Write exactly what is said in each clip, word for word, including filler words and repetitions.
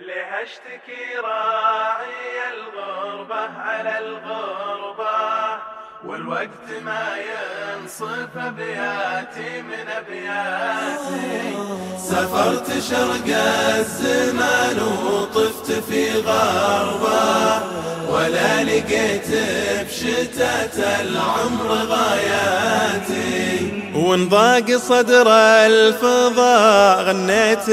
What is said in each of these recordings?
لها اشتكي راعي الغربة على الغربة، والوقت ما ينصف أبياتي من أبياتي. سافرت شرق الزمان وطفت في غربة، ولا لقيت بشتات العمر غاياتي. وانضاق صدر الفضاء غنيت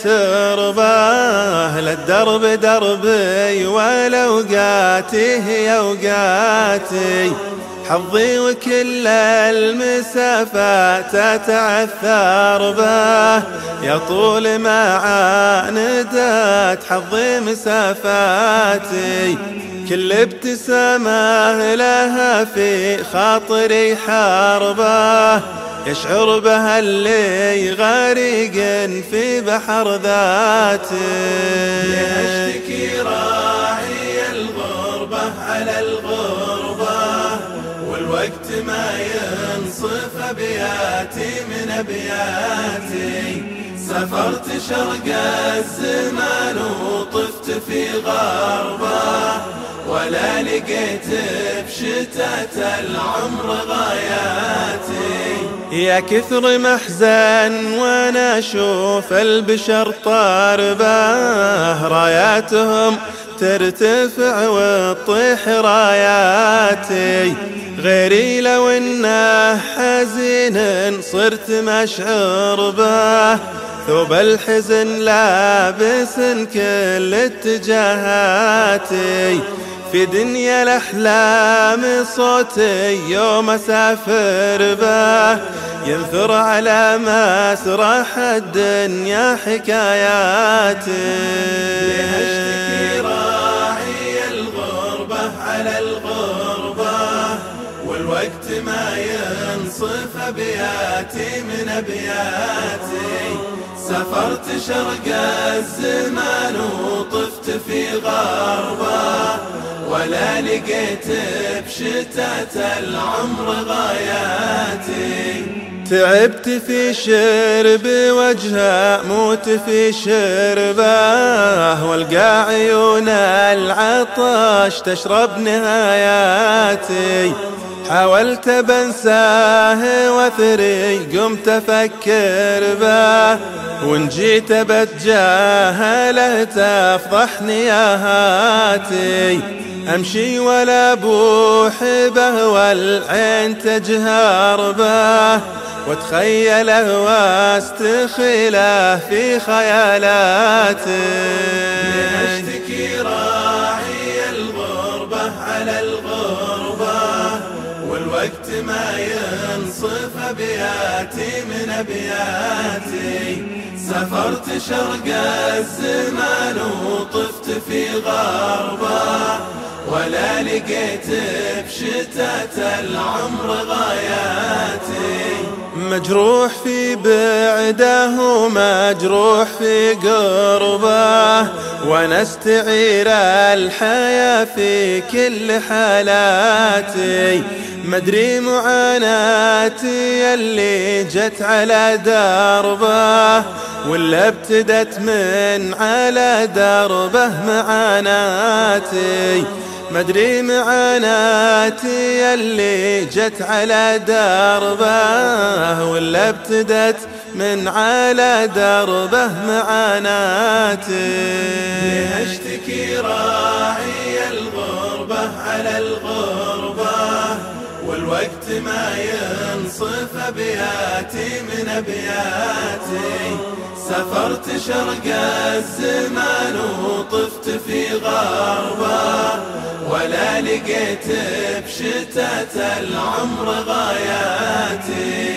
للتربة، للدرب دربي ولوقاتي هي اوقاتي. حظي وكل المسافات اتعثر به، يا طول ما عاندت حظي مسافاتي. كل ابتسامة لها في خاطري حربه، يشعر بها اللي غريق في بحر ذاتي. اشتكي راعي الغربة على الغربة، والوقت ما ينصف أبياتي من أبياتي. سافرت شرق الزمان وطفت في غربة، ولا لقيت بشتات العمر غاياتي. يا كثر محزن وانا اشوف البشر طاربه، راياتهم ترتفع وتطيح راياتي. غيري لو انه حزين صرت مشعور به، ثوب الحزن لابس كل اتجاهاتي. في دنيا الأحلام صوتي يوم أسافر به، ينثر على مسرح الدنيا حكاياتي. اشتكي راعي الغربة على الغربة، والوقت ما ينصف أبياتي من أبياتي. سافرت شرق الزمان وطفت في غربة، ولا لقيت بشتات العمر غاياتي. تعبت في شرب وجهه موت في شربه، والقى عيون العطش تشرب نهاياتي. حاولت بنساه وثري قمت افكر به، وان جيت بتجاهله تفضح نياهاتي. امشي ولا بوح به والعين تجهر به، واتخيله واستخيله في خيالاتي. اشتكي راعي الغربة على الغربة، والوقت ما ينصف أبياتي من أبياتي. سافرت شرق الزمان وطفت في غربة، ولا لقيت بشتات العمر غاياتي. مجروح في بعده ومجروح في قربه، وانا استعير الحياة في كل حالاتي. مدري معاناتي اللي جت على دربه، ولا ابتدت من على دربه معاناتي. مدري معاناتي اللي جت على دربه، ولا ابتدت من على دربه معاناتي. اشتكي راعي الغربة على الغربة، والوقت ما ينصف أبياتي من أبياتي. سافرت شرق الزمان وطفت في غربة، ولا لقيت بشتات العمر غاياتي.